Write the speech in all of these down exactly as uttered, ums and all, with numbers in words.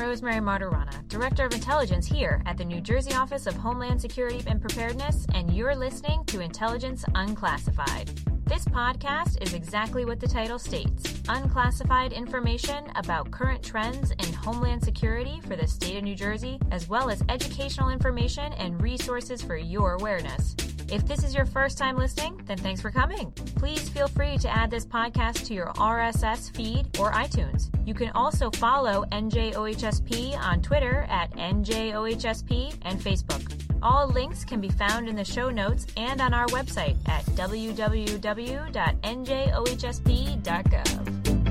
Rosemary Martirana, Director of Intelligence here at the New Jersey Office of Homeland Security and Preparedness, and you're listening to Intelligence Unclassified. This podcast is exactly what the title states: unclassified information about current trends in Homeland Security for the state of New Jersey, as well as educational information and resources for your awareness. If this is your first time listening, then thanks for coming. Please feel free to add this podcast to your R S S feed or iTunes. You can also follow N J O H S P on Twitter at N J O H S P and Facebook. All links can be found in the show notes and on our website at w w w dot n j o h s p dot gov.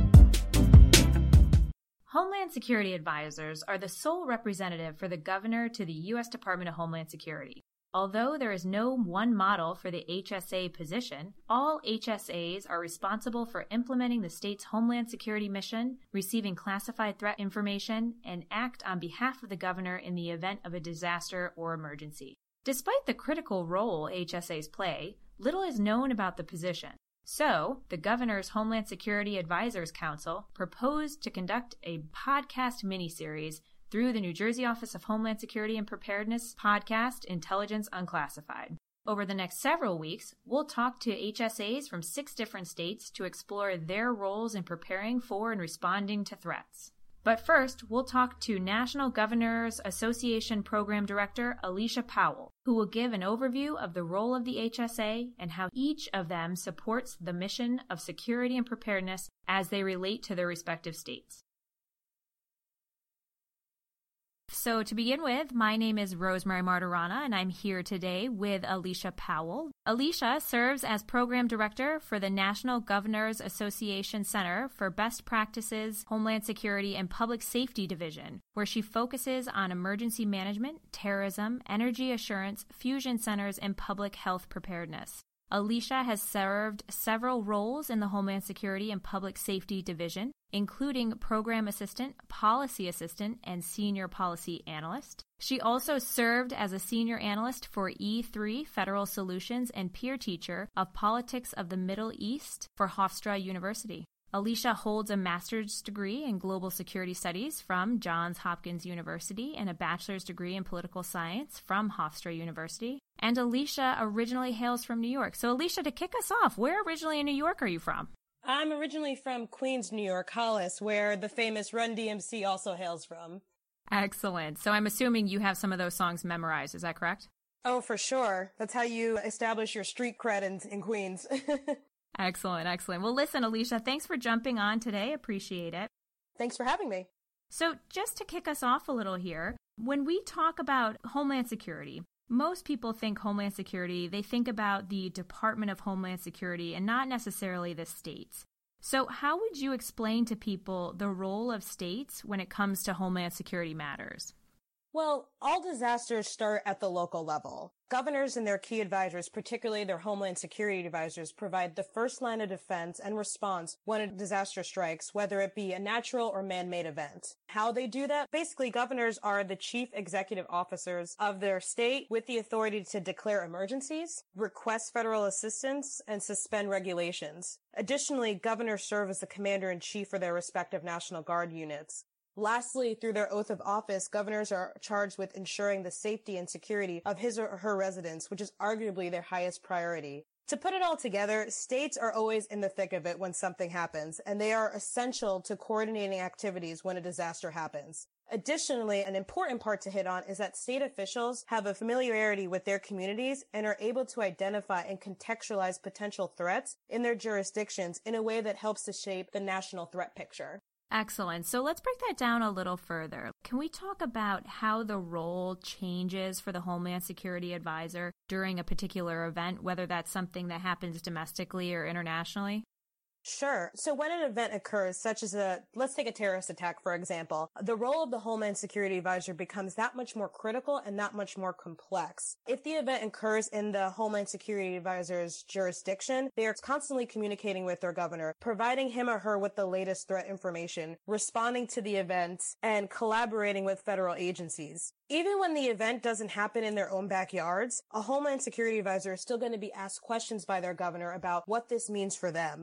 Homeland Security Advisors are the sole representative for the governor to the U S Department of Homeland Security. Although there is no one model for the H S A position, all H S As are responsible for implementing the state's Homeland Security mission, receiving classified threat information, and act on behalf of the governor in the event of a disaster or emergency. Despite the critical role H S As play, little is known about the position. So, the Governor's Homeland Security Advisors Council proposed to conduct a podcast miniseries through the New Jersey Office of Homeland Security and Preparedness podcast, Intelligence Unclassified. Over the next several weeks, we'll talk to H S As from six different states to explore their roles in preparing for and responding to threats. But first, we'll talk to National Governors Association Program Director Alicia Powell, who will give an overview of the role of the H S A and how each of them supports the mission of security and preparedness as they relate to their respective states. So to begin with, my name is Rosemary Martirana, and I'm here today with Alicia Powell. Alicia serves as Program Director for the National Governors Association Center for Best Practices, Homeland Security, and Public Safety Division, where she focuses on emergency management, terrorism, energy assurance, fusion centers, and public health preparedness. Alicia has served several roles in the Homeland Security and Public Safety Division, including Program Assistant, Policy Assistant, and Senior Policy Analyst. She also served as a Senior Analyst for E three Federal Solutions and Peer Teacher of Politics of the Middle East for Hofstra University. Alicia holds a master's degree in global security studies from Johns Hopkins University and a bachelor's degree in political science from Hofstra University. And Alicia originally hails from New York. So Alicia, to kick us off, where originally in New York are you from? I'm originally from Queens, New York, Hollis, where the famous Run D M C also hails from. Excellent. So I'm assuming you have some of those songs memorized. Is that correct? Oh, for sure. That's how you establish your street cred in, in Queens. Excellent, excellent. Well, listen, Alicia, thanks for jumping on today. Appreciate it. Thanks for having me. So just to kick us off a little here, when we talk about Homeland Security, most people think Homeland Security, they think about the Department of Homeland Security and not necessarily the states. So how would you explain to people the role of states when it comes to Homeland Security matters? Well, all disasters start at the local level. Governors and their key advisors, particularly their Homeland Security advisors, provide the first line of defense and response when a disaster strikes, whether it be a natural or man-made event. How they do that? Basically, governors are the chief executive officers of their state with the authority to declare emergencies, request federal assistance, and suspend regulations. Additionally, governors serve as the commander-in-chief for their respective National Guard units. Lastly, through their oath of office, governors are charged with ensuring the safety and security of his or her residents, which is arguably their highest priority. To put it all together, states are always in the thick of it when something happens, and they are essential to coordinating activities when a disaster happens. Additionally, an important part to hit on is that state officials have a familiarity with their communities and are able to identify and contextualize potential threats in their jurisdictions in a way that helps to shape the national threat picture. Excellent. So let's break that down a little further. Can we talk about how the role changes for the Homeland Security Advisor during a particular event, whether that's something that happens domestically or internationally? Sure. So when an event occurs, such as a, let's take a terrorist attack, for example, the role of the Homeland Security Advisor becomes that much more critical and that much more complex. If the event occurs in the Homeland Security Advisor's jurisdiction, they are constantly communicating with their governor, providing him or her with the latest threat information, responding to the event, and collaborating with federal agencies. Even when the event doesn't happen in their own backyards, a Homeland Security Advisor is still going to be asked questions by their governor about what this means for them. So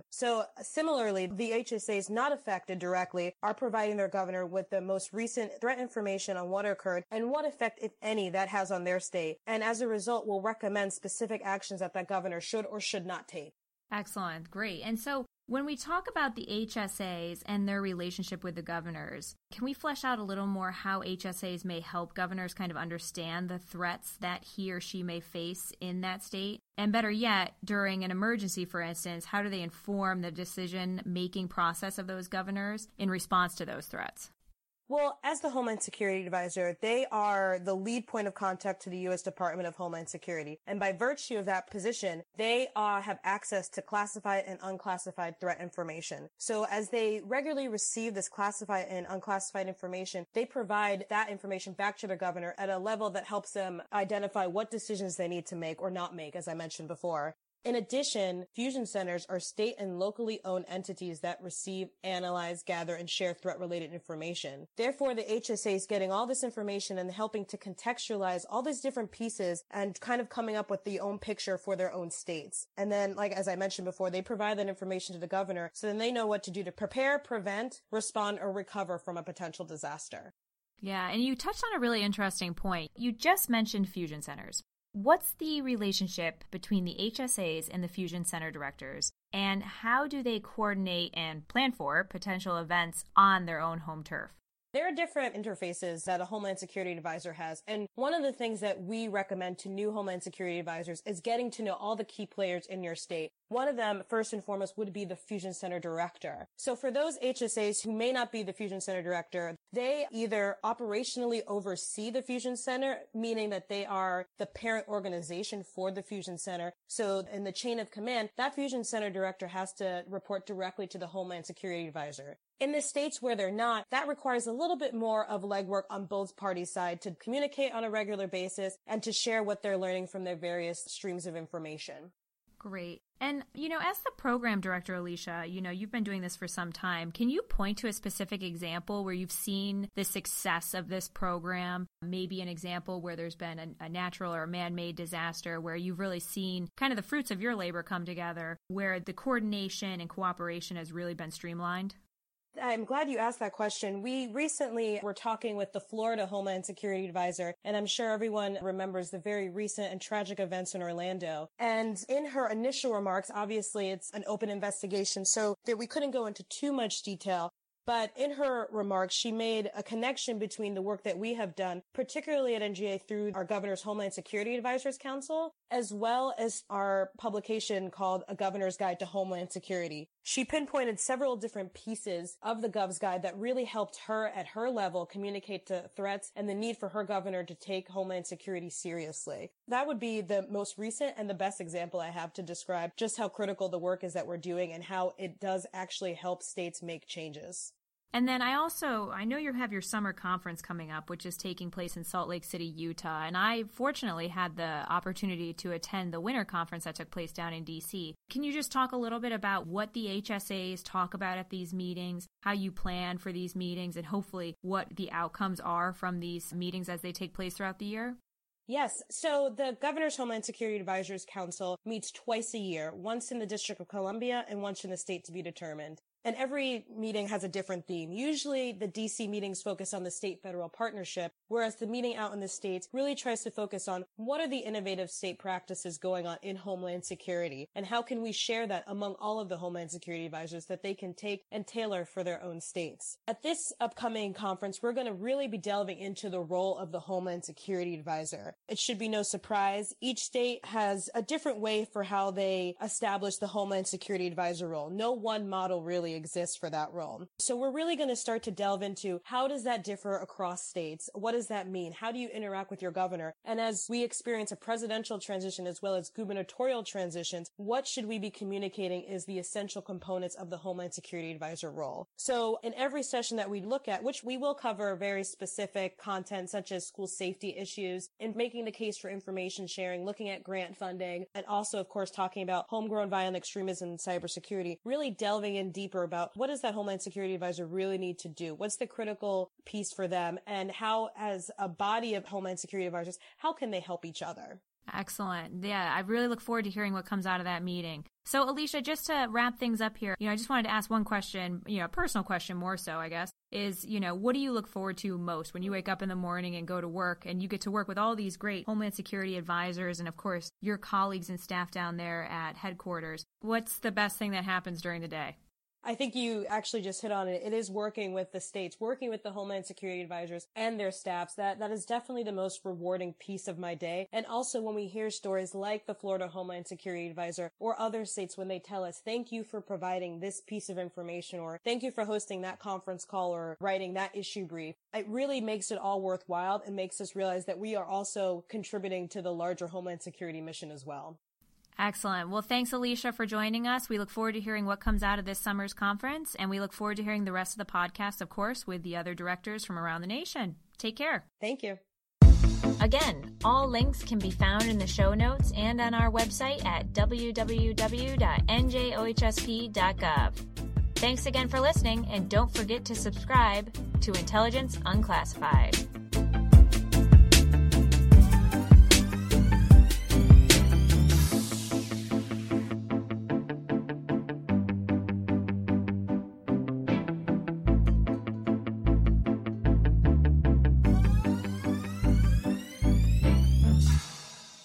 similarly, the H S As not affected directly are providing their governor with the most recent threat information on what occurred and what effect, if any, that has on their state. And as a result, will recommend specific actions that that governor should or should not take. Excellent. Great. And so when we talk about the H S As and their relationship with the governors, can we flesh out a little more how H S As may help governors kind of understand the threats that he or she may face in that state? And better yet, during an emergency, for instance, how do they inform the decision-making process of those governors in response to those threats? Well, as the Homeland Security Advisor, they are the lead point of contact to the U S Department of Homeland Security. And by virtue of that position, they uh, have access to classified and unclassified threat information. So as they regularly receive this classified and unclassified information, they provide that information back to the governor at a level that helps them identify what decisions they need to make or not make, as I mentioned before. In addition, fusion centers are state and locally owned entities that receive, analyze, gather, and share threat-related information. Therefore, the H S A is getting all this information and helping to contextualize all these different pieces and kind of coming up with the own picture for their own states. And then, like as I mentioned before, they provide that information to the governor so then they know what to do to prepare, prevent, respond, or recover from a potential disaster. Yeah, and you touched on a really interesting point. You just mentioned fusion centers. What's the relationship between the H S As and the Fusion Center directors, and how do they coordinate and plan for potential events on their own home turf? There are different interfaces that a Homeland Security Advisor has, and one of the things that we recommend to new Homeland Security Advisors is getting to know all the key players in your state. One of them, first and foremost, would be the Fusion Center Director. So for those H S As who may not be the Fusion Center Director, they either operationally oversee the Fusion Center, meaning that they are the parent organization for the Fusion Center. So in the chain of command, that Fusion Center Director has to report directly to the Homeland Security Advisor. In the states where they're not, that requires a little bit more of legwork on both parties' side to communicate on a regular basis and to share what they're learning from their various streams of information. Great. And, you know, as the program director, Alicia, you know, you've been doing this for some time. Can you point to a specific example where you've seen the success of this program? Maybe an example where there's been a, a natural or a man-made disaster where you've really seen kind of the fruits of your labor come together, where the coordination and cooperation has really been streamlined? I'm glad you asked that question. We recently were talking with the Florida Homeland Security Advisor, and I'm sure everyone remembers the very recent and tragic events in Orlando. And in her initial remarks, obviously it's an open investigation, so that we couldn't go into too much detail. But in her remarks, she made a connection between the work that we have done, particularly at N G A through our Governor's Homeland Security Advisors Council, as well as our publication called A Governor's Guide to Homeland Security. She pinpointed several different pieces of the Gov's Guide that really helped her at her level communicate to threats and the need for her governor to take Homeland Security seriously. That would be the most recent and the best example I have to describe just how critical the work is that we're doing and how it does actually help states make changes. And then I also, I know you have your summer conference coming up, which is taking place in Salt Lake City, Utah. And I fortunately had the opportunity to attend the winter conference that took place down in D C. Can you just talk a little bit about what the H S As talk about at these meetings, how you plan for these meetings, and hopefully what the outcomes are from these meetings as they take place throughout the year? Yes. So the Governor's Homeland Security Advisors Council meets twice a year, once in the District of Columbia and once in the state to be determined. And every meeting has a different theme. Usually the D C meetings focus on the state-federal partnership, whereas the meeting out in the states really tries to focus on what are the innovative state practices going on in Homeland Security, and how can we share that among all of the Homeland Security advisors that they can take and tailor for their own states. At this upcoming conference, we're going to really be delving into the role of the Homeland Security Advisor. It should be no surprise, each state has a different way for how they establish the Homeland Security Advisor role. No one model really exists for that role. So we're really going to start to delve into how does that differ across states? What does that mean? How do you interact with your governor? And as we experience a presidential transition as well as gubernatorial transitions, what should we be communicating is the essential components of the Homeland Security Advisor role. So in every session that we look at, which we will cover very specific content such as school safety issues and making the case for information sharing, looking at grant funding, and also, of course, talking about homegrown violent extremism and cybersecurity, really delving in deeper about what does that Homeland Security Advisor really need to do? What's the critical piece for them? And how, as a body of Homeland Security Advisors, how can they help each other? Excellent. Yeah, I really look forward to hearing what comes out of that meeting. So, Alicia, just to wrap things up here, you know, I just wanted to ask one question, you know, a personal question more so, I guess, is, you know, what do you look forward to most when you wake up in the morning and go to work and you get to work with all these great Homeland Security advisors and, of course, your colleagues and staff down there at headquarters? What's the best thing that happens during the day? I think you actually just hit on it. It is working with the states, working with the Homeland Security advisors and their staffs. That, that is definitely the most rewarding piece of my day. And also when we hear stories like the Florida Homeland Security advisor or other states when they tell us, thank you for providing this piece of information, or thank you for hosting that conference call or writing that issue brief. It really makes it all worthwhile and makes us realize that we are also contributing to the larger Homeland Security mission as well. Excellent. Well, thanks, Alicia, for joining us. We look forward to hearing what comes out of this summer's conference, and we look forward to hearing the rest of the podcast, of course, with the other directors from around the nation. Take care. Thank you. Again, all links can be found in the show notes and on our website at w w w dot n j o h s p dot gov. Thanks again for listening, and don't forget to subscribe to Intelligence Unclassified.